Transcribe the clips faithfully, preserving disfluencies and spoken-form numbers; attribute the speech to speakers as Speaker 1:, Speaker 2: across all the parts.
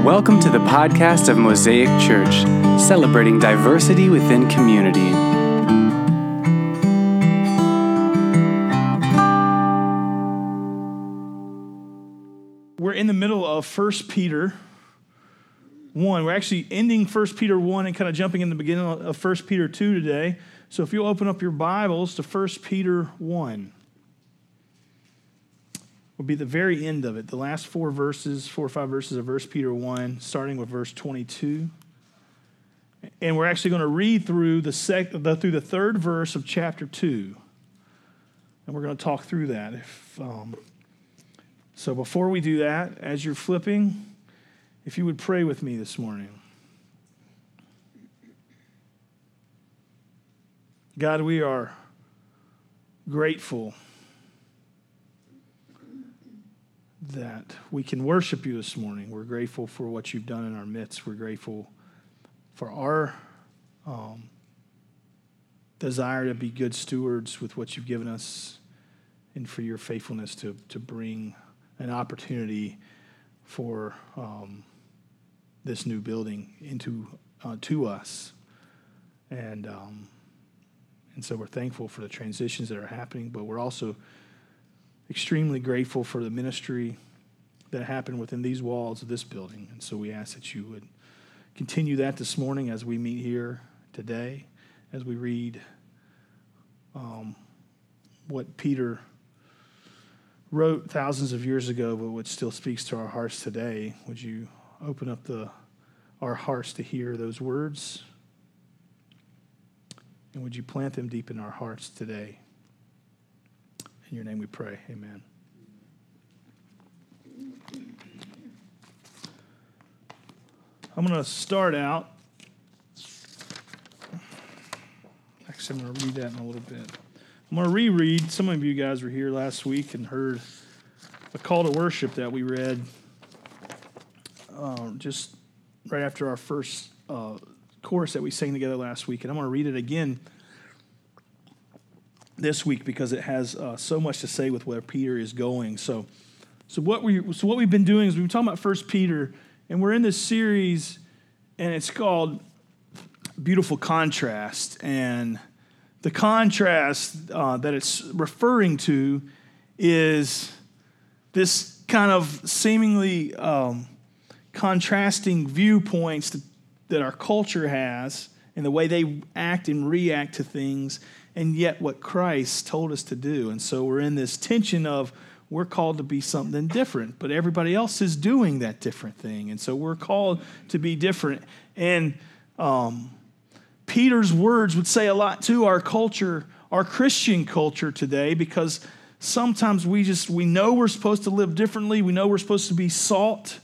Speaker 1: Welcome to the podcast of Mosaic Church, celebrating diversity within community.
Speaker 2: We're in the middle of First Peter one. We're actually ending First Peter one and kind of jumping in the beginning of First Peter two today. So if you'll open up your Bibles to First Peter one. Will be the very end of it. The last four verses, four or five verses of First Peter one, starting with verse twenty-two. And we're actually going to read through the, sec- the through the third verse of chapter two. And we're going to talk through that. If, um, so before we do that, as you're flipping, if you would pray with me this morning. God, we are grateful that we can worship you this morning. We're grateful for what you've done in our midst. We're grateful for our um, desire to be good stewards with what you've given us and for your faithfulness to, to bring an opportunity for um, this new building into uh, to us. And, um, and so we're thankful for the transitions that are happening, but we're also extremely grateful for the ministry that happened within these walls of this building. And so we ask that you would continue that this morning as we meet here today, as we read um, what Peter wrote thousands of years ago, but which still speaks to our hearts today. Would you open up the our hearts to hear those words? And would you plant them deep in our hearts today? In your name we pray, amen. I'm going to start out. Actually, I'm going to read that in a little bit. I'm going to reread. Some of you guys were here last week and heard a call to worship that we read uh, just right after our first uh, chorus that we sang together last week. And I'm going to read it again this week because it has uh, so much to say with where Peter is going. So, so what we so what we've been doing is we've been talking about First Peter, and we're in this series, and it's called Beautiful Contrast. And the contrast uh, that it's referring to is this kind of seemingly um, contrasting viewpoints that, that our culture has and the way they act and react to things, and yet what Christ told us to do. And so we're in this tension of we're called to be something different, but everybody else is doing that different thing. And so we're called to be different. And um, Peter's words would say a lot to our culture, our Christian culture today, because sometimes we just, we know we're supposed to live differently. We know we're supposed to be salt.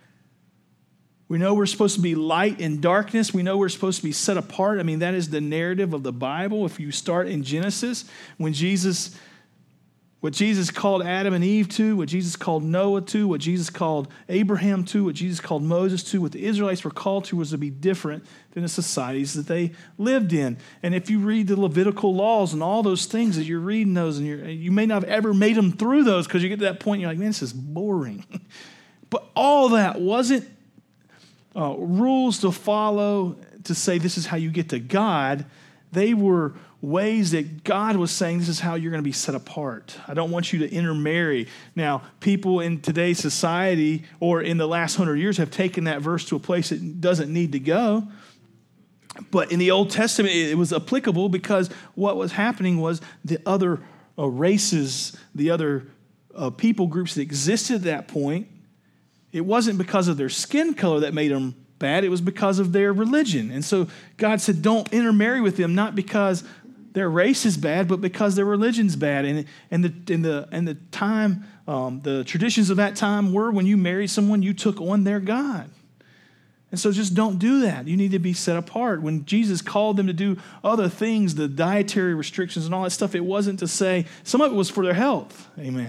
Speaker 2: We know we're supposed to be light in darkness. We know we're supposed to be set apart. I mean, that is the narrative of the Bible. If you start in Genesis, when Jesus, what Jesus called Adam and Eve to, what Jesus called Noah to, what Jesus called Abraham to, what Jesus called Moses to, what the Israelites were called to was to be different than the societies that they lived in. And if you read the Levitical laws and all those things that you're reading those, and you're, you may not have ever made them through those because you get to that point and you're like, man, this is boring. But all that wasn't Uh, rules to follow to say this is how you get to God. They were ways that God was saying this is how you're going to be set apart. I don't want you to intermarry. Now, people in today's society or in the last hundred years have taken that verse to a place it doesn't need to go. But in the Old Testament, it was applicable because what was happening was the other uh, races, the other uh, people groups that existed at that point, it wasn't because of their skin color that made them bad. It was because of their religion. And so God said, don't intermarry with them, not because their race is bad, but because their religion's bad. And, and, the, and, the, and the time, um, the traditions of that time were when you married someone, you took on their God. And so just don't do that. You need to be set apart. When Jesus called them to do other things, the dietary restrictions and all that stuff, it wasn't to say, some of it was for their health. Amen.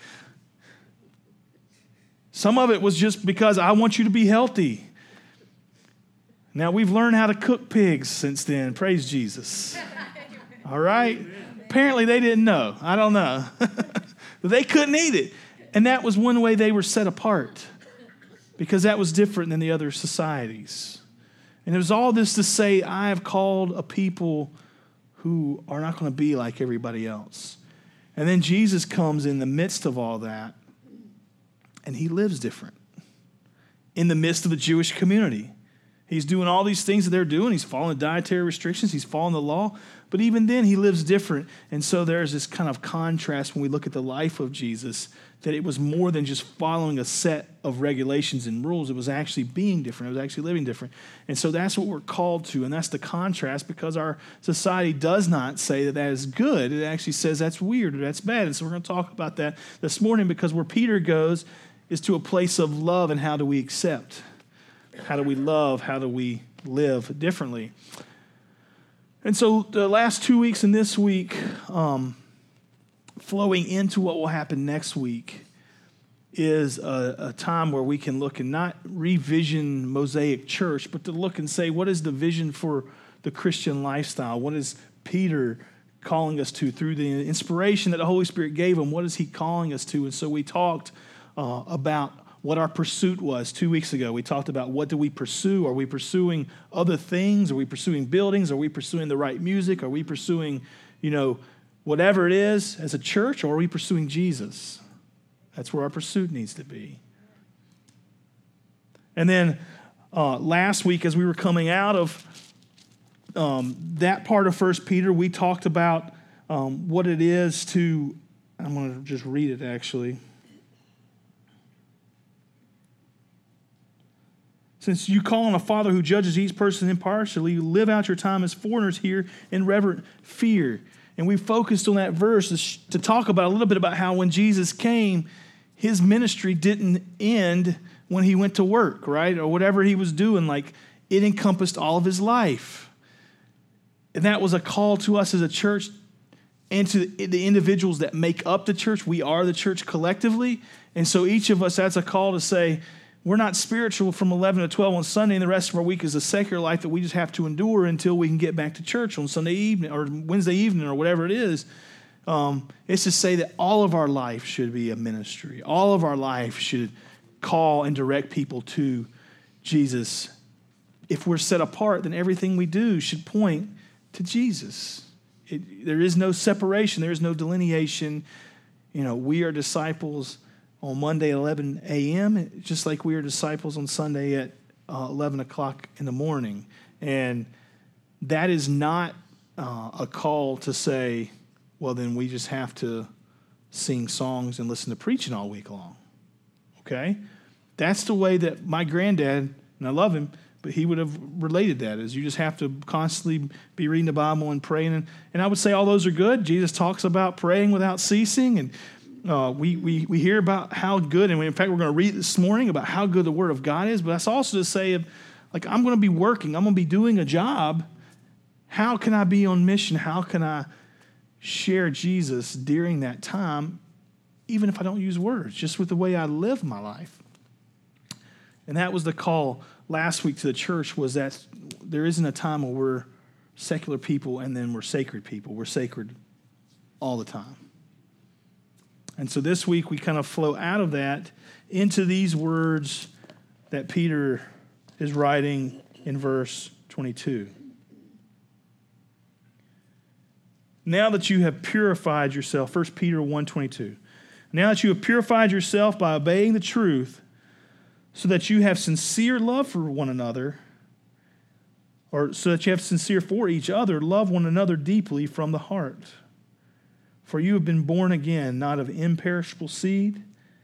Speaker 2: Some of it was just because I want you to be healthy. Now, we've learned how to cook pigs since then. Praise Jesus. All right? Apparently, they didn't know. I don't know. But they couldn't eat it. And that was one way they were set apart. because that was different than the other societies. And it was all this to say, I have called a people who are not going to be like everybody else. And then Jesus comes in the midst of all that, and he lives different in the midst of the Jewish community. He's doing all these things that they're doing. He's following dietary restrictions. He's following the law. But even then, he lives different. And so there's this kind of contrast when we look at the life of Jesus, that it was more than just following a set of regulations and rules. It was actually being different. It was actually living different. And so that's what we're called to. And that's the contrast, because our society does not say that that is good. It actually says that's weird or that's bad. And so we're going to talk about that this morning, because where Peter goes is to a place of love. And how do we accept? How do we love? How do we live differently? And so the last two weeks and this week, um, flowing into what will happen next week, is a, a time where we can look and not revision Mosaic Church, but to look and say, what is the vision for the Christian lifestyle? What is Peter calling us to through the inspiration that the Holy Spirit gave him? What is he calling us to? And so we talked uh, about what our pursuit was two weeks ago. We talked about, what do we pursue? Are we pursuing other things? Are we pursuing buildings? Are we pursuing the right music? Are we pursuing, you know, whatever it is as a church? Or are we pursuing Jesus? That's where our pursuit needs to be. And then uh, last week, as we were coming out of um, that part of First Peter, we talked about um, what it is to, I'm going to just read it actually. Since you call on a Father who judges each person impartially, you live out your time as foreigners here in reverent fear. And we focused on that verse to talk about a little bit about how when Jesus came, his ministry didn't end when he went to work, right? Or whatever he was doing. Like, it encompassed all of his life. And that was a call to us as a church and to the individuals that make up the church. We are the church collectively. And so each of us, that's a call to say, we're not spiritual from eleven to twelve on Sunday, and the rest of our week is a secular life that we just have to endure until we can get back to church on Sunday evening or Wednesday evening or whatever it is. Um, it's to say that all of our life should be a ministry. All of our life should call and direct people to Jesus. If we're set apart, then everything we do should point to Jesus. It, there is no separation. There is no delineation. You know, we are disciples on Monday at eleven a.m., just like we are disciples on Sunday at uh, eleven o'clock in the morning. And that is not uh, a call to say, well, then we just have to sing songs and listen to preaching all week long. Okay? That's the way that my granddad, and I love him, but he would have related that, is you just have to constantly be reading the Bible and praying. And, and I would say all those are good. Jesus talks about praying without ceasing, and Uh, we, we we hear about how good, and we, in fact, we're going to read this morning about how good the Word of God is, but that's also to say, like, I'm going to be working, I'm going to be doing a job. How can I be on mission? How can I share Jesus during that time, even if I don't use words, just with the way I live my life? And that was the call last week to the church, was that there isn't a time where we're secular people and then we're sacred people. We're sacred all the time. And so this week we kind of flow out of that into these words that Peter is writing in verse twenty-two. Now that you have purified yourself, First Peter one twenty-two. Now that you have purified yourself by obeying the truth, so that you have sincere love for one another, or so that you have sincere for each other, love one another deeply from the heart. For you have been born again, not of imperishable seed,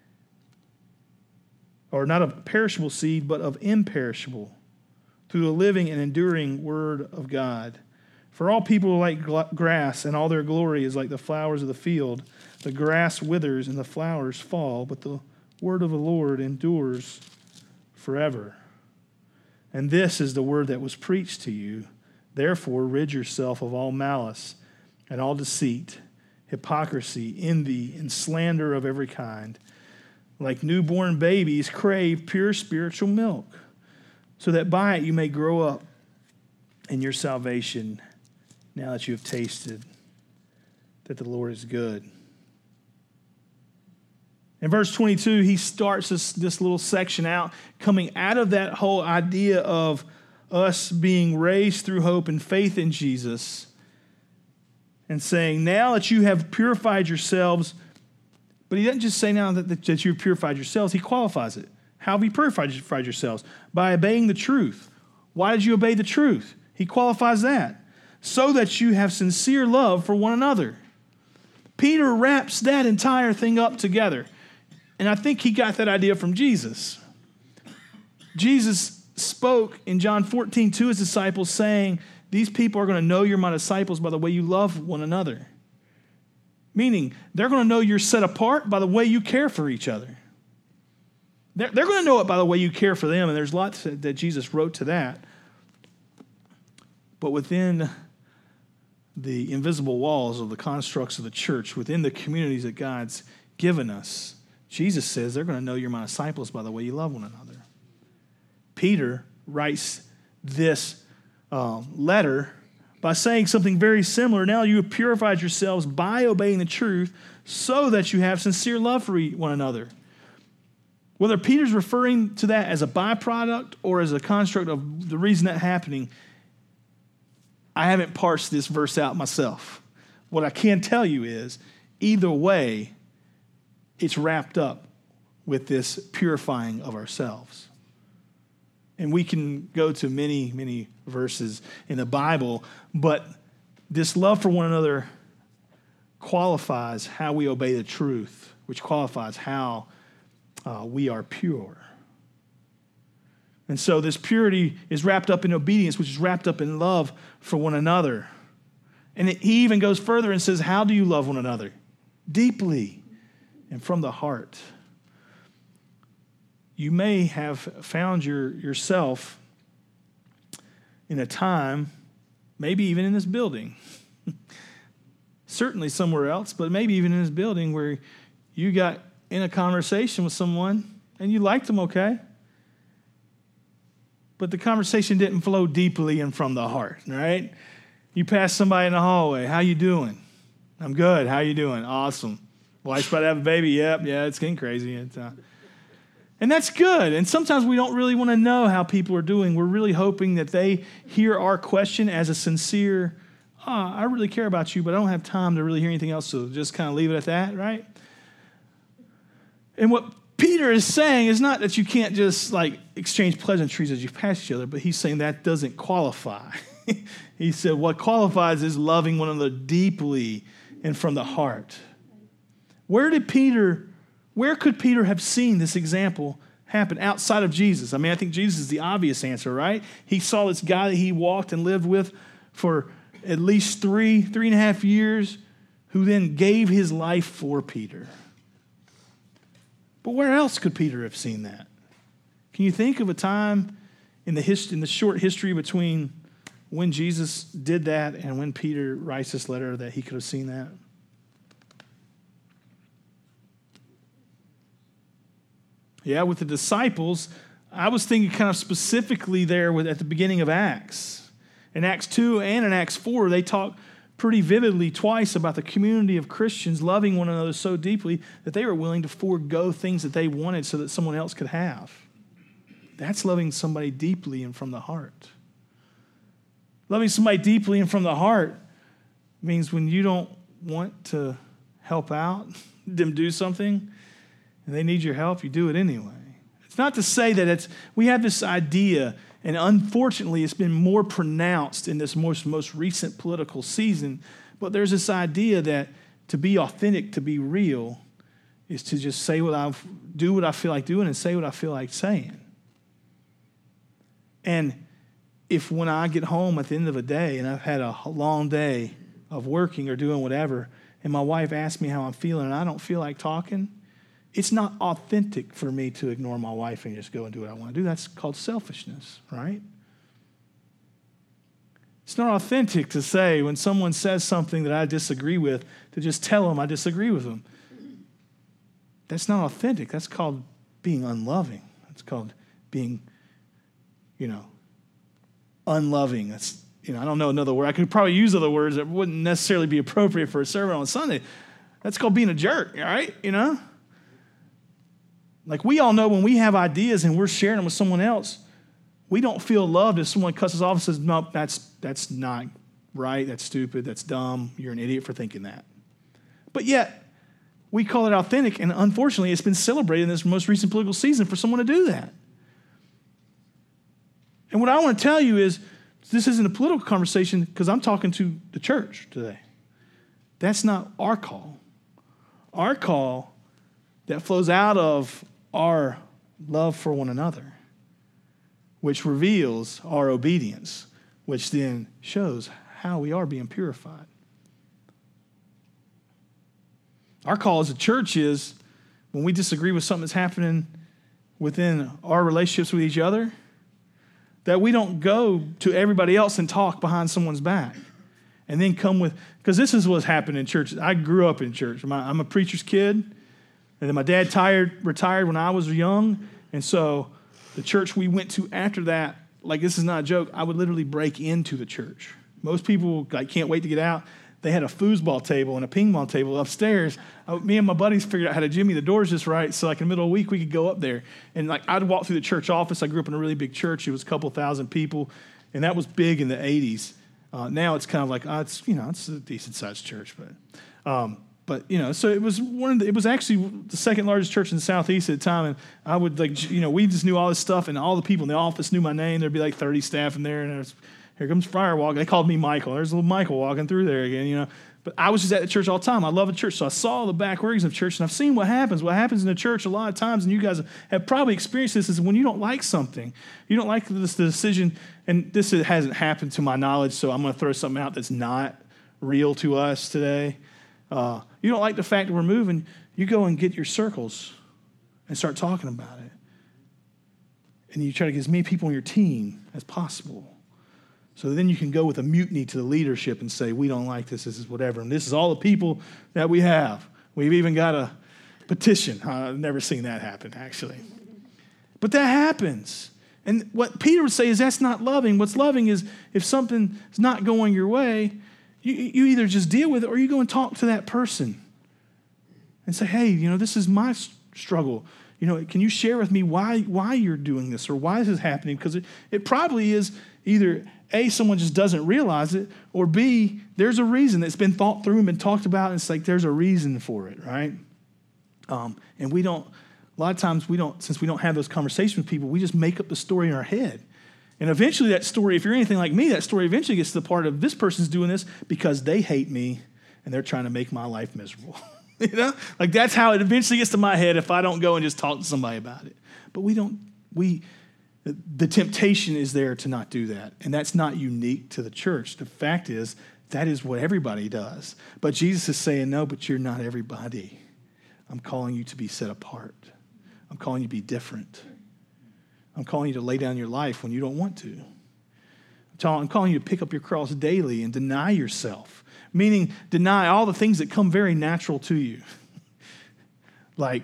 Speaker 2: or not of perishable seed, but of imperishable, through the living and enduring word of God. For all people are like grass, and all their glory is like the flowers of the field. The grass withers and the flowers fall, but the word of the Lord endures forever. And this is the word that was preached to you. Therefore, rid yourself of all malice and all deceit, hypocrisy, envy, and slander of every kind. Like newborn babies, crave pure spiritual milk, so that by it you may grow up in your salvation, now that you have tasted that the Lord is good. In verse twenty-two, he starts this, this little section out, coming out of that whole idea of us being raised through hope and faith in Jesus, and saying, now that you have purified yourselves, but he doesn't just say now that, that you've purified yourselves, he qualifies it. How have you purified, purified yourselves? By obeying the truth. Why did you obey the truth? He qualifies that. So that you have sincere love for one another. Peter wraps that entire thing up together. And I think he got that idea from Jesus. Jesus spoke in John fourteen to his disciples saying, these people are going to know you're my disciples by the way you love one another. Meaning, they're going to know you're set apart by the way you care for each other. They're, they're going to know it by the way you care for them, and there's lots that Jesus wrote to that. But within the invisible walls of the constructs of the church, within the communities that God's given us, Jesus says they're going to know you're my disciples by the way you love one another. Peter writes this uh, letter by saying something very similar. Now you have purified yourselves by obeying the truth so that you have sincere love for one another. Whether Peter's referring to that as a byproduct or as a construct of the reason that's happening, I haven't parsed this verse out myself. What I can tell you is, either way, it's wrapped up with this purifying of ourselves. And we can go to many, many verses in the Bible, but this love for one another qualifies how we obey the truth, which qualifies how uh, we are pure. And so this purity is wrapped up in obedience, which is wrapped up in love for one another. And it, he even goes further and says, how do you love one another? Deeply and from the heart. You may have found your, yourself in a time, maybe even in this building, certainly somewhere else, but maybe even in this building where you got in a conversation with someone and you liked them okay, but the conversation didn't flow deeply and from the heart, right? You pass somebody in the hallway, how you doing? I'm good, how you doing? Awesome. Wife's about to have a baby, yep, yeah, it's getting crazy. It's, uh, And that's good. And sometimes we don't really want to know how people are doing. We're really hoping that they hear our question as a sincere, oh, I really care about you, but I don't have time to really hear anything else, so just kind of leave it at that, right? And what Peter is saying is not that you can't just like exchange pleasantries as you pass each other, but he's saying that doesn't qualify. He said what qualifies is loving one another deeply and from the heart. Where did Peter... Where could Peter have seen this example happen outside of Jesus? I mean, I think Jesus is the obvious answer, right? He saw this guy that he walked and lived with for at least three, three and a half years, who then gave his life for Peter. But where else could Peter have seen that? Can you think of a time in the hist- in the short history between when Jesus did that and when Peter writes this letter that he could have seen that? Yeah, with the disciples, I was thinking kind of specifically there with, at the beginning of Acts. In Acts two and in Acts four, they talk pretty vividly twice about the community of Christians loving one another so deeply that they were willing to forego things that they wanted so that someone else could have. That's loving somebody deeply and from the heart. Loving somebody deeply and from the heart means when you don't want to help out them do something, and they need your help, you do it anyway. It's not to say that it's, we have this idea, and unfortunately it's been more pronounced in this most, most recent political season, but there's this idea that to be authentic, to be real, is to just say what I do what I feel like doing and say what I feel like saying. And if when I get home at the end of a day and I've had a long day of working or doing whatever, and my wife asks me how I'm feeling and I don't feel like talking, it's not authentic for me to ignore my wife and just go and do what I want to do. That's called selfishness, right? It's not authentic to say when someone says something that I disagree with, to just tell them I disagree with them. That's not authentic. That's called being unloving. That's called being, you know, unloving. That's, you know, I don't know another word. I could probably use other words that wouldn't necessarily be appropriate for a sermon on Sunday. That's called being a jerk, all right? You know? Like we all know when we have ideas and we're sharing them with someone else, we don't feel loved if someone cuts us off and says, no, that's, that's not right, that's stupid, that's dumb, you're an idiot for thinking that. But yet, we call it authentic, and unfortunately, it's been celebrated in this most recent political season for someone to do that. And what I want to tell you is, this isn't a political conversation because I'm talking to the church today. That's not our call. Our call that flows out of our love for one another, which reveals our obedience, which then shows how we are being purified. Our call as a church is when we disagree with something that's happening within our relationships with each other, that we don't go to everybody else and talk behind someone's back and then come with, because this is what's happened in churches. I grew up in church. I'm a preacher's kid. And then my dad tired, retired when I was young. And so the church we went to after that, like this is not a joke, I would literally break into the church. Most people like can't wait to get out. They had a foosball table and a ping pong table upstairs. I, me and my buddies figured out how to jimmy the doors just right so like in the middle of the week we could go up there. And like I'd walk through the church office. I grew up in a really big church. It was a couple thousand people. And that was big in the eighties. Uh, now it's kind of like, oh, it's, you know, it's a decent sized church. But um But, you know, so it was one of the, it was actually the second largest church in the Southeast at the time. And I would, like, you know, we just knew all this stuff. And all the people in the office knew my name. There'd be like thirty staff in there. And there's, here comes Friar walking. They called me Michael. There's little Michael walking through there again, you know. But I was just at the church all the time. I love the church. So I saw the back workings of church. And I've seen what happens. What happens in the church a lot of times, and you guys have probably experienced this, is when you don't like something. You don't like this the decision. And this hasn't happened to my knowledge, so I'm going to throw something out that's not real to us today. Uh, you don't like the fact that we're moving, you go and get your circles and start talking about it. And you try to get as many people on your team as possible. So then you can go with a mutiny to the leadership and say, we don't like this, this is whatever. And this is all the people that we have. We've even got a petition. I've never seen that happen, actually. But that happens. And what Peter would say is that's not loving. What's loving is if something is not going your way, You, you either just deal with it or you go and talk to that person and say, hey, you know, this is my struggle. You know, can you share with me why why you're doing this or why this is happening? Because it, it probably is either A, someone just doesn't realize it, or B, there's a reason that's been thought through and been talked about, and it's like there's a reason for it, right? Um, and we don't, a lot of times we don't, since we don't have those conversations with people, we just make up the story in our head. And eventually that story, if you're anything like me, that story eventually gets to the part of this person's doing this because they hate me and they're trying to make my life miserable. You know? Like that's how it eventually gets to my head if I don't go and just talk to somebody about it. But we don't, we, the temptation is there to not do that. And that's not unique to the church. The fact is, that is what everybody does. But Jesus is saying, no, but you're not everybody. I'm calling you to be set apart. I'm calling you to be different. I'm calling you to lay down your life when you don't want to. I'm calling you to pick up your cross daily and deny yourself, meaning deny all the things that come very natural to you. Like,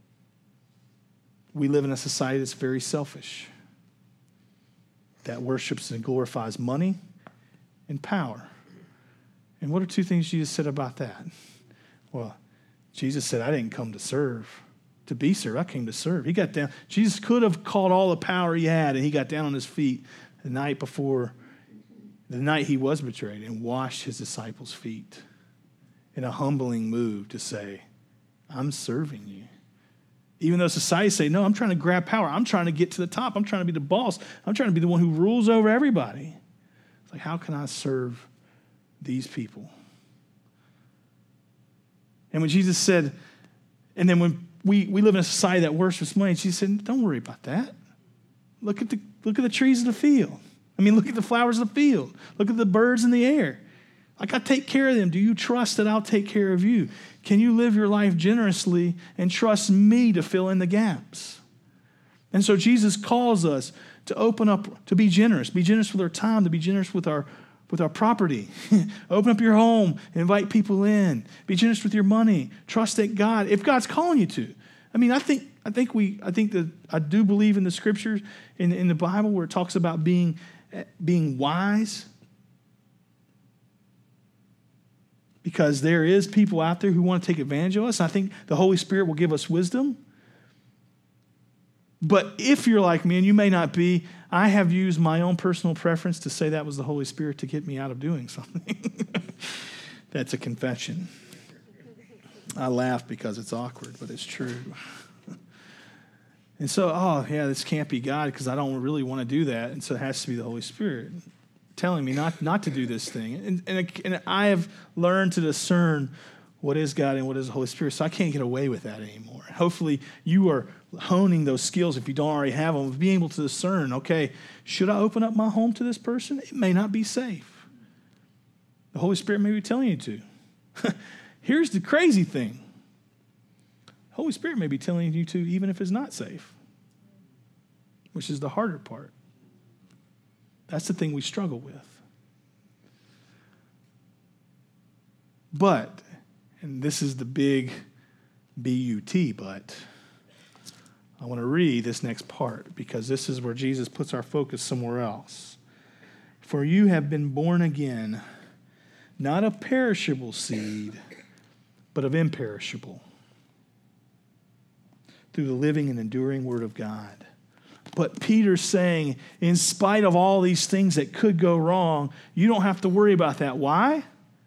Speaker 2: we live in a society that's very selfish, that worships and glorifies money and power. And what are two things Jesus said about that? Well, Jesus said, I didn't come to serve. To be served. I came to serve. He got down. Jesus could have called all the power he had, and he got down on his feet the night before, the night he was betrayed, and washed his disciples' feet in a humbling move to say, I'm serving you. Even though society say, no, I'm trying to grab power. I'm trying to get to the top. I'm trying to be the boss. I'm trying to be the one who rules over everybody. It's like, how can I serve these people? And when Jesus said, and then when We we live in a society that worships money. And she said, don't worry about that. Look at the look at the trees of the field. I mean, look at the flowers of the field. Look at the birds in the air. Like, I take care of them. Do you trust that I'll take care of you? Can you live your life generously and trust me to fill in the gaps? And so Jesus calls us to open up, to be generous. Be generous with our time, to be generous with our with our property. Open up your home, invite people in. Be generous with your money. Trust that God, if God's calling you to. I mean, I think I think we I think that I do believe in the scriptures in, in the Bible where it talks about being being wise. Because there is people out there who want to take advantage of us. I think the Holy Spirit will give us wisdom. But if you're like me, and you may not be, I have used my own personal preference to say that was the Holy Spirit to get me out of doing something. That's a confession. I laugh because it's awkward, but it's true. And so, oh, yeah, this can't be God because I don't really want to do that. And so it has to be the Holy Spirit telling me not, not to do this thing. And, and, and I have learned to discern what is God and what is the Holy Spirit, so I can't get away with that anymore. Hopefully you are honing those skills, if you don't already have them, of being able to discern, okay, should I open up my home to this person? It may not be safe. The Holy Spirit may be telling you to. Here's the crazy thing. The Holy Spirit may be telling you to even if it's not safe, which is the harder part. That's the thing we struggle with. But, and this is the big B U T, but I want to read this next part because this is where Jesus puts our focus somewhere else. For you have been born again, not of perishable seed, but of imperishable, through the living and enduring Word of God. But Peter's saying, in spite of all these things that could go wrong, you don't have to worry about that. Why?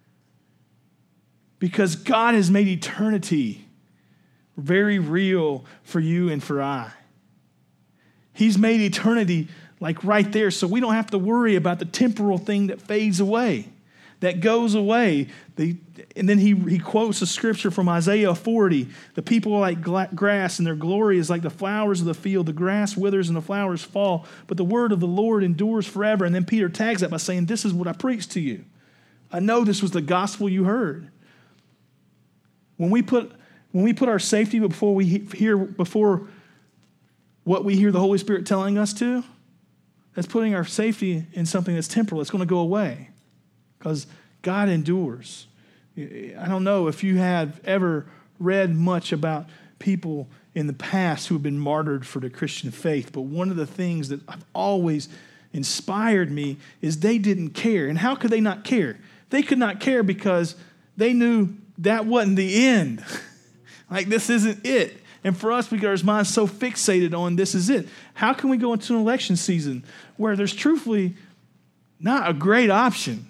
Speaker 2: Because God has made eternity very real for you and for I. He's made eternity like right there, so we don't have to worry about the temporal thing that fades away, that goes away. The, and then he, he quotes a scripture from Isaiah forty. The people are like gla- grass, and their glory is like the flowers of the field. The grass withers and the flowers fall, but the word of the Lord endures forever. And then Peter tags that by saying, this is what I preached to you. I know this was the gospel you heard. When we put when we put our safety before we hear before what we hear the Holy Spirit telling us to, that's putting our safety in something that's temporal. It's going to go away because God endures. I don't know if you have ever read much about people in the past who have been martyred for the Christian faith, but one of the things that I've always inspired me is they didn't care. And how could they not care? They could not care because they knew that wasn't the end. Like, this isn't it. And for us, we get our minds so fixated on this is it. How can we go into an election season where there's truthfully not a great option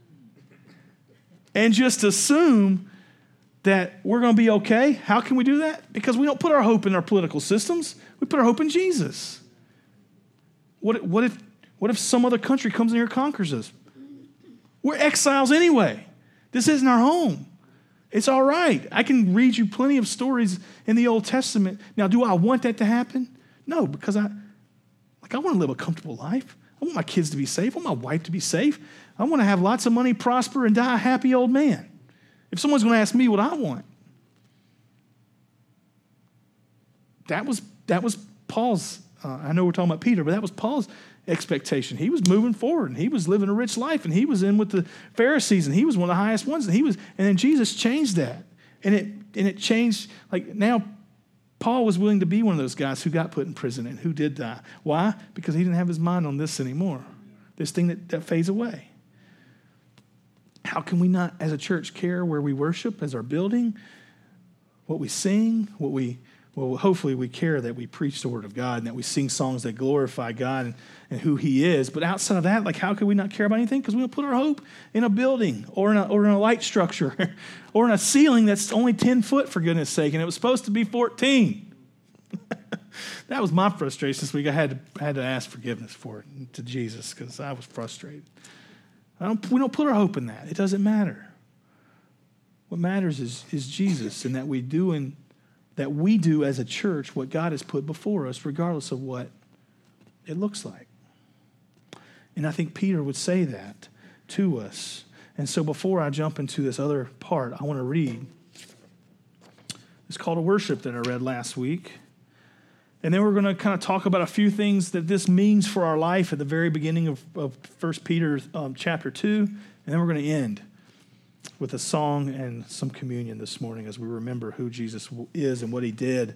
Speaker 2: and just assume that we're going to be okay? How can we do that? Because we don't put our hope in our political systems. We put our hope in Jesus. What, what, if, what if some other country comes in here and conquers us? We're exiles anyway. This isn't our home. It's all right. I can read you plenty of stories in the Old Testament. Now, do I want that to happen? No, because I, like, I want to live a comfortable life. I want my kids to be safe. I want my wife to be safe. I want to have lots of money, prosper, and die a happy old man. If someone's going to ask me what I want, that was that was Paul's. Uh, I know we're talking about Peter, but that was Paul's expectation. He was moving forward, and he was living a rich life, and he was in with the Pharisees, and he was one of the highest ones, and he was. And then Jesus changed that, and it and it changed. Like, now, Paul was willing to be one of those guys who got put in prison and who did die. Why? Because he didn't have his mind on this anymore. This thing that, that fades away. How can we not, as a church, care where we worship, as our building, what we sing, what we, well, hopefully we care that we preach the word of God and that we sing songs that glorify God and, and who he is. But outside of that, like, how could we not care about anything? Because we don't put our hope in a building or in a, or in a light structure or in a ceiling that's only ten foot, for goodness sake, and it was supposed to be fourteen. That was my frustration this week. I had to, I had to ask forgiveness for it to Jesus because I was frustrated. I don't, we don't put our hope in that. It doesn't matter. What matters is, is Jesus, and that we do in, that we do as a church what God has put before us, regardless of what it looks like. And I think Peter would say that to us. And so before I jump into this other part, I want to read this call to worship that I read last week. And then we're going to kind of talk about a few things that this means for our life at the very beginning of, of First Peter um, chapter two. And then we're going to end with a song and some communion this morning as we remember who Jesus is and what he did.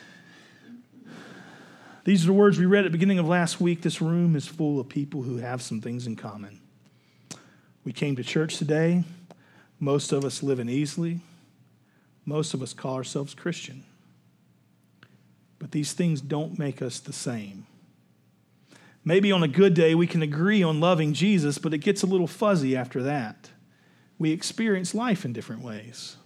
Speaker 2: These are the words we read at the beginning of last week. This room is full of people who have some things in common. We came to church today. Most of us live in Easley. Most of us call ourselves Christian. But these things don't make us the same. Maybe on a good day we can agree on loving Jesus, but it gets a little fuzzy after that. We experience life in different ways.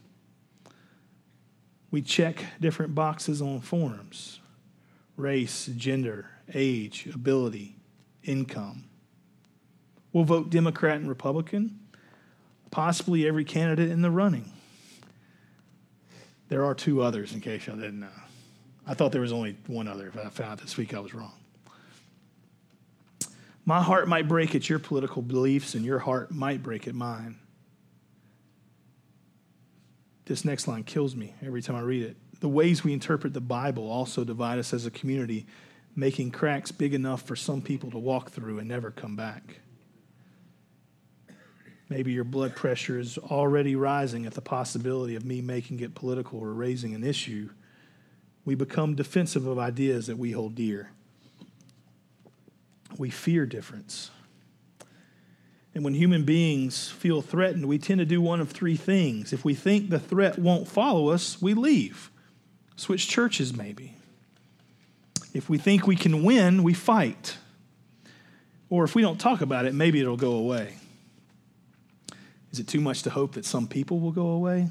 Speaker 2: We check different boxes on forms: race, gender, age, ability, income. We'll vote Democrat and Republican, possibly every candidate in the running. There are two others, in case y'all didn't know. I thought there was only one other, but I found out this week I was wrong. My heart might break at your political beliefs, and your heart might break at mine. This next line kills me every time I read it. The ways we interpret the Bible also divide us as a community, making cracks big enough for some people to walk through and never come back. Maybe your blood pressure is already rising at the possibility of me making it political or raising an issue. We become defensive of ideas that we hold dear. We fear difference. And when human beings feel threatened, we tend to do one of three things. If we think the threat won't follow us, we leave. Switch churches, maybe. If we think we can win, we fight. Or if we don't talk about it, maybe it'll go away. Is it too much to hope that some people will go away?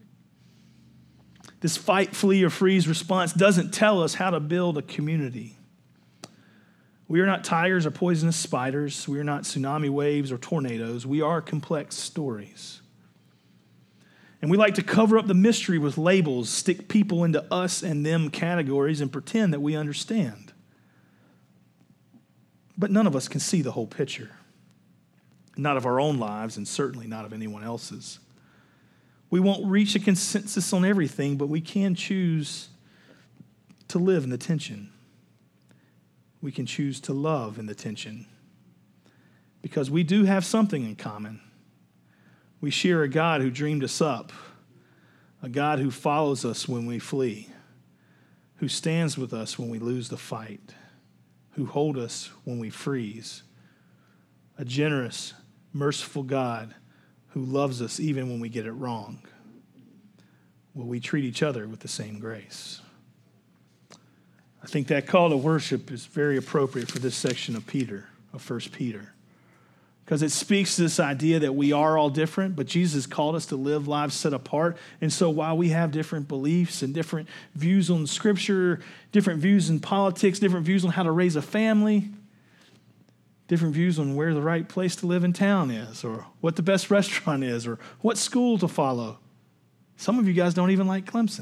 Speaker 2: This fight, flee, or freeze response doesn't tell us how to build a community. We are not tigers or poisonous spiders. We are not tsunami waves or tornadoes. We are complex stories. And we like to cover up the mystery with labels, stick people into us and them categories, and pretend that we understand. But none of us can see the whole picture. Not of our own lives, and certainly not of anyone else's. We won't reach a consensus on everything, but we can choose to live in the tension. We can choose to love in the tension. Because we do have something in common. We share a God who dreamed us up, a God who follows us when we flee, who stands with us when we lose the fight, who holds us when we freeze, a generous, merciful God who loves us even when we get it wrong. Will we treat each other with the same grace? I think that call to worship is very appropriate for this section of Peter, of First Peter, because it speaks to this idea that we are all different, but Jesus called us to live lives set apart. And so while we have different beliefs and different views on Scripture, different views in politics, different views on how to raise a family, different views on where the right place to live in town is, or what the best restaurant is, or what school to follow. Some of you guys don't even like Clemson.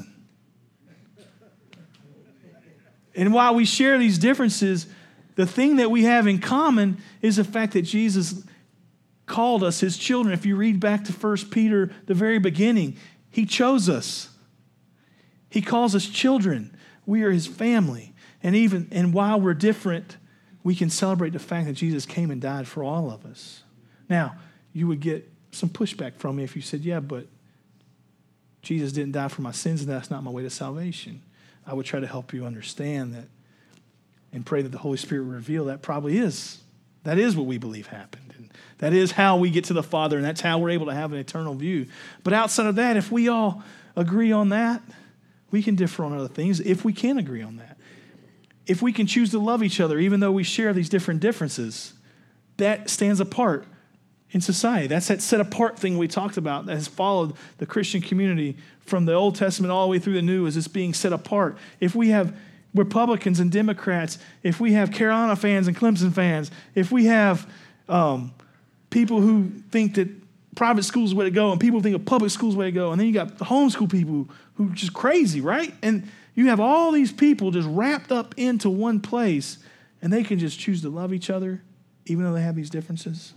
Speaker 2: And while we share these differences, the thing that we have in common is the fact that Jesus called us his children. If you read back to First Peter, the very beginning, he chose us. He calls us children. We are his family. And even and while we're different, we can celebrate the fact that Jesus came and died for all of us. Now, you would get some pushback from me if you said, yeah, but Jesus didn't die for my sins, and that's not my way to salvation. I would try to help you understand that and pray that the Holy Spirit will reveal that probably is. That is what we believe happened. And that is how we get to the Father, and that's how we're able to have an eternal view. But outside of that, if we all agree on that, we can differ on other things if we can agree on that. If we can choose to love each other, even though we share these different differences, that stands apart in society. That's that set apart thing we talked about that has followed the Christian community from the Old Testament all the way through the New, is this being set apart. If we have Republicans and Democrats, if we have Carolina fans and Clemson fans, if we have um, people who think that private school is the way to go and people think of public school is the way to go, and then you got the homeschool people who are just crazy, right? And you have all these people just wrapped up into one place, and they can just choose to love each other even though they have these differences.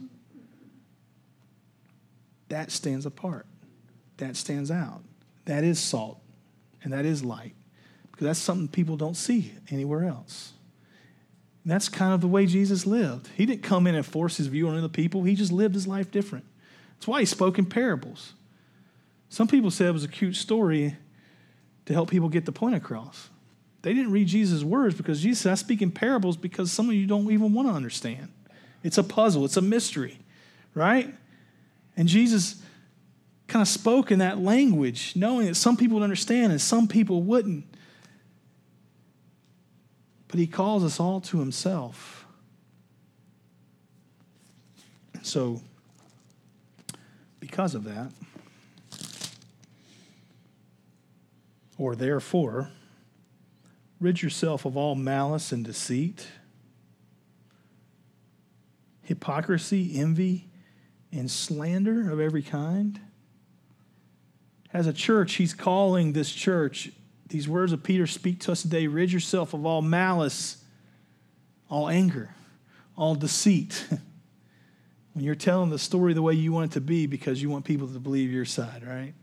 Speaker 2: That stands apart. That stands out. That is salt, and that is light, because that's something people don't see anywhere else. And that's kind of the way Jesus lived. He didn't come in and force his view on other people. He just lived his life different. That's why he spoke in parables. Some people said it was a cute story to help people get the point across. They didn't read Jesus' words because Jesus said, I speak in parables because some of you don't even want to understand. It's a puzzle. It's a mystery, right? And Jesus kind of spoke in that language, knowing that some people would understand and some people wouldn't. but he calls us all to himself. So, because of that, or therefore, rid yourself of all malice and deceit, hypocrisy, envy, and slander of every kind. As a church, he's calling this church, these words of Peter speak to us today, rid yourself of all malice, all anger, all deceit. When you're telling the story the way you want it to be because you want people to believe your side, right?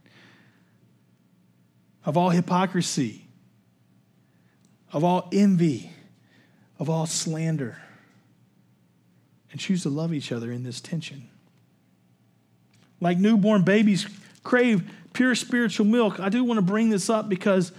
Speaker 2: Of all hypocrisy, of all envy, of all slander. And choose to love each other in this tension. Like newborn babies crave pure spiritual milk. I do want to bring this up because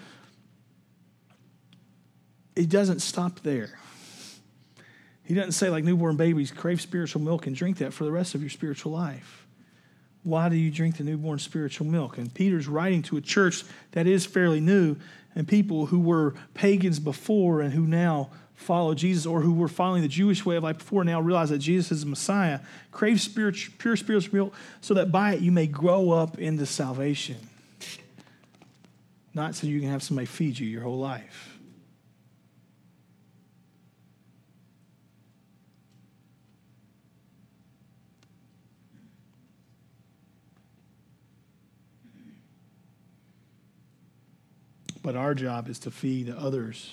Speaker 2: it doesn't stop there. He doesn't say like newborn babies crave spiritual milk and drink that for the rest of your spiritual life. Why do you drink the newborn spiritual milk? And Peter's writing to a church that is fairly new and people who were pagans before and who now follow Jesus, or who were following the Jewish way of life before now realize that Jesus is the Messiah. Crave spiritual, pure spiritual milk so that by it you may grow up into salvation. Not so you can have somebody feed you your whole life. But our job is to feed others.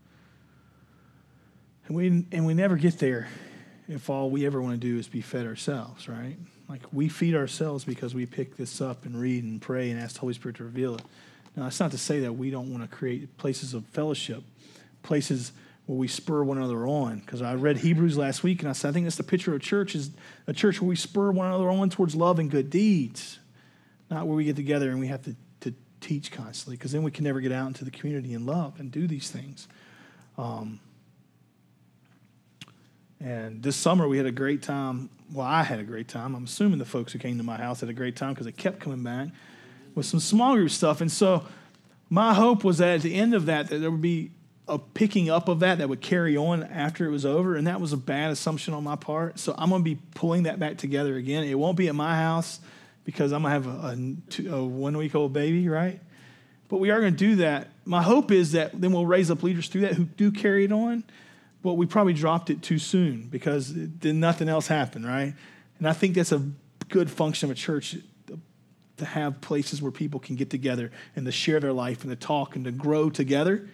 Speaker 2: And we and we never get there if all we ever want to do is be fed ourselves, right? Like we feed ourselves because we pick this up and read and pray and ask the Holy Spirit to reveal it. Now, that's not to say that we don't want to create places of fellowship, places where we spur one another on. Because I read Hebrews last week and I said, I think that's the picture of a church, is a church where we spur one another on towards love and good deeds, not where we get together and we have to, to teach constantly, because then we can never get out into the community and love and do these things. Um, And this summer we had a great time. Well, I had a great time. I'm assuming the folks who came to my house had a great time because they kept coming back with some small group stuff. And so my hope was that at the end of that, that there would be a picking up of that that would carry on after it was over. And that was a bad assumption on my part. So I'm going to be pulling that back together again. It won't be at my house because I'm going to have a, a, two, a one-week-old baby, right? But we are going to do that. My hope is that then we'll raise up leaders through that who do carry it on. But we probably dropped it too soon because then nothing else happened, right? And I think that's a good function of a church, to have places where people can get together and to share their life and to talk and to grow together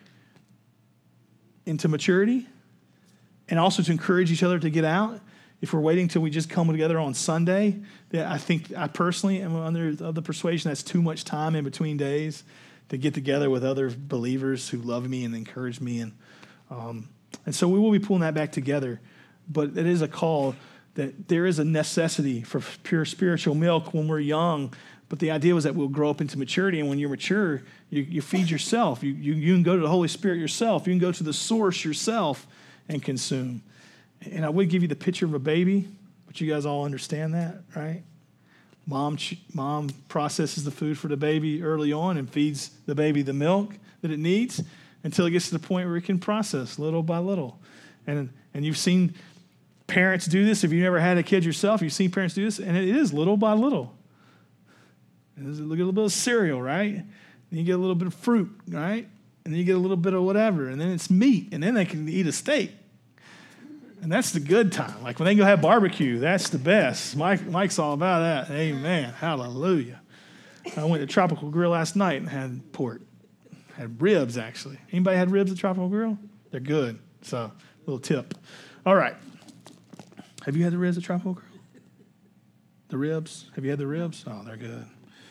Speaker 2: into maturity, and also to encourage each other to get out. If we're waiting till we just come together on Sunday, that I think I personally am under the persuasion that's too much time in between days to get together with other believers who love me and encourage me. And um, and so we will be pulling that back together. But it is a call that there is a necessity for pure spiritual milk when we're young. But the idea was that we'll grow up into maturity. And when you're mature, you, you feed yourself. You, you, you can go to the Holy Spirit yourself. You can go to the source yourself and consume. And I would give you the picture of a baby, but you guys all understand that, right? Mom, mom processes the food for the baby early on and feeds the baby the milk that it needs until it gets to the point where it can process little by little. And, and you've seen parents do this. If you've never had a kid yourself, you've seen parents do this, and it is little by little. And there's a little bit of cereal, right? Then you get a little bit of fruit, right? And then you get a little bit of whatever, and then it's meat, and then they can eat a steak. And that's the good time. Like when they go have barbecue, that's the best. Mike, Mike's all about that. Amen. Hallelujah. I went to Tropical Grill last night and had pork. Had ribs, actually. Anybody had ribs at Tropical Grill? They're good. So, little tip. All right. Have you had the ribs at Tropical Grill? The ribs? Have you had the ribs? Oh, they're good.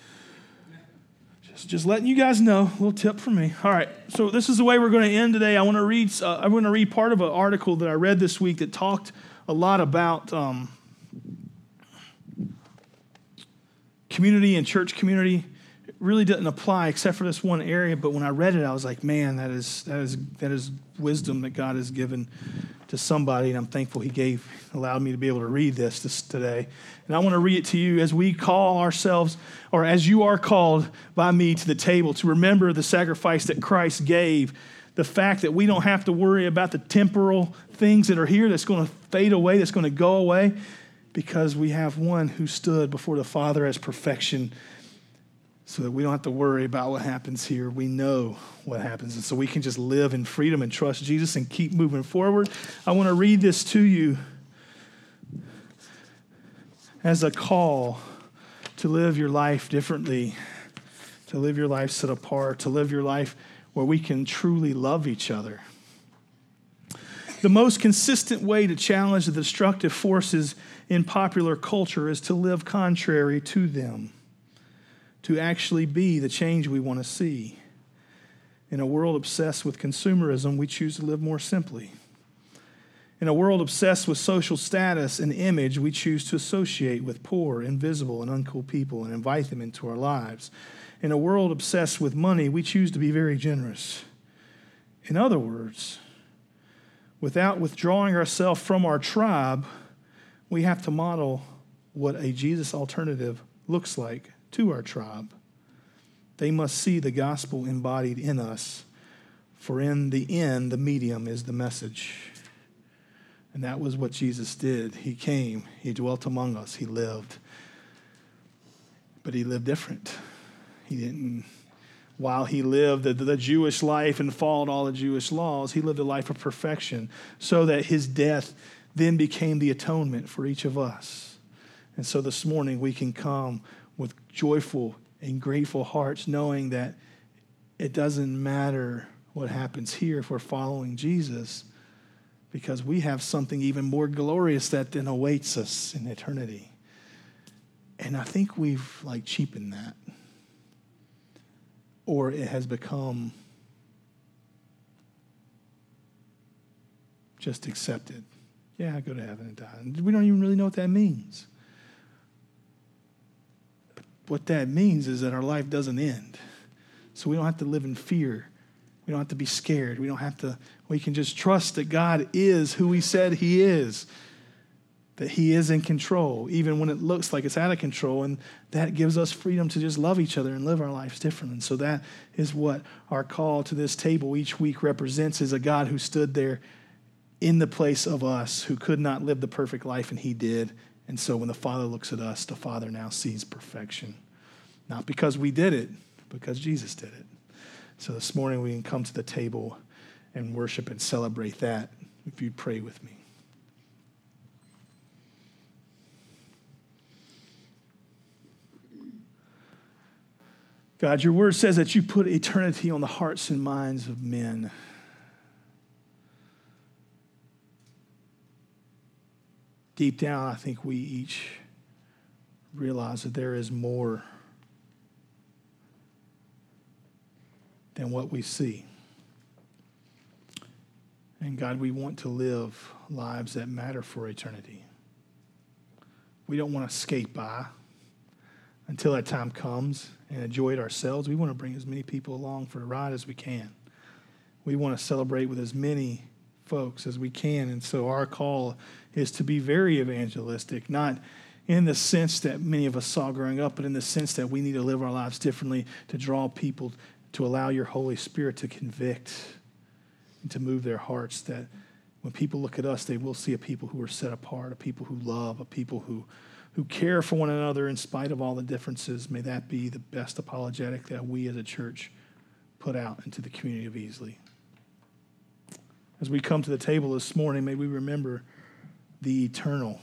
Speaker 2: Just, just letting you guys know. A little tip from me. All right. So this is the way we're going to end today. I want to read. Uh, I'm going to read part of an article that I read this week that talked a lot about um, community and church community. really doesn't apply except for this one area. But when I read it, I was like, man, that is that is that is wisdom that God has given to somebody, and I'm thankful He gave allowed me to be able to read this, this today. And I want to read it to you as we call ourselves, or as you are called by me to the table, to remember the sacrifice that Christ gave. The fact that we don't have to worry about the temporal things that are here that's going to fade away, that's going to go away, because we have one who stood before the Father as perfection, so that we don't have to worry about what happens here. We know what happens, and so we can just live in freedom and trust Jesus and keep moving forward. I want to read this to you as a call to live your life differently, to live your life set apart, to live your life where we can truly love each other. The most consistent way to challenge the destructive forces in popular culture is to live contrary to them, to actually be the change we want to see. In a world obsessed with consumerism, we choose to live more simply. In a world obsessed with social status and image, we choose to associate with poor, invisible, and uncool people and invite them into our lives. In a world obsessed with money, we choose to be very generous. In other words, without withdrawing ourselves from our tribe, we have to model what a Jesus alternative looks like to our tribe. They must see the gospel embodied in us, for in the end, the medium is the message. And that was what Jesus did. He came, He dwelt among us, He lived. But He lived different. He didn't, while He lived the, the Jewish life and followed all the Jewish laws, He lived a life of perfection so that His death then became the atonement for each of us. And so this morning we can come with joyful and grateful hearts, knowing that it doesn't matter what happens here if we're following Jesus, because we have something even more glorious that then awaits us in eternity. And I think we've like cheapened that. Or it has become just accepted. Yeah, I go to heaven and die. And we don't even really know what that means. What that means is that our life doesn't end. So we don't have to live in fear. We don't have to be scared. We don't have to, we can just trust that God is who He said He is. That He is in control, even when it looks like it's out of control. And that gives us freedom to just love each other and live our lives differently. And so that is what our call to this table each week represents, is a God who stood there in the place of us, who could not live the perfect life, and He did. And so when the Father looks at us, the Father now sees perfection. Not because we did it, because Jesus did it. So this morning we can come to the table and worship and celebrate that. If you'd pray with me. God, your word says that you put eternity on the hearts and minds of men. Deep down, I think we each realize that there is more than what we see. And God, we want to live lives that matter for eternity. We don't want to skate by until that time comes and enjoy it ourselves. We want to bring as many people along for the ride as we can. We want to celebrate with as many folks as we can. And so our call is to be very evangelistic, not in the sense that many of us saw growing up, but in the sense that we need to live our lives differently, to draw people, to allow your Holy Spirit to convict and to move their hearts, that when people look at us, they will see a people who are set apart, a people who love, a people who who care for one another in spite of all the differences. May that be the best apologetic that we as a church put out into the community of Easley. As we come to the table this morning, may we remember the eternal,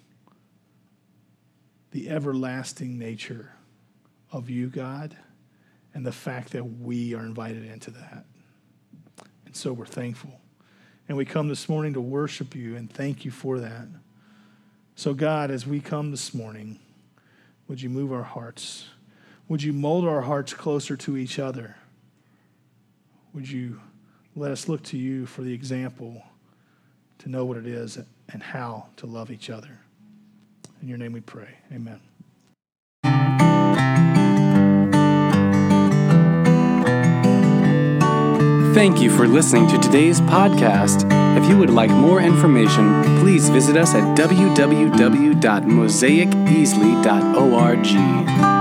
Speaker 2: the everlasting nature of you, God, and the fact that we are invited into that. And so we're thankful. And we come this morning to worship you and thank you for that. So God, as we come this morning, would you move our hearts? Would you mold our hearts closer to each other? Would you let us look to you for the example to know what it is and how to love each other? In your name we pray. Amen.
Speaker 1: Thank you for listening to today's podcast. If you would like more information, please visit us at w w w dot mosaic easley dot org.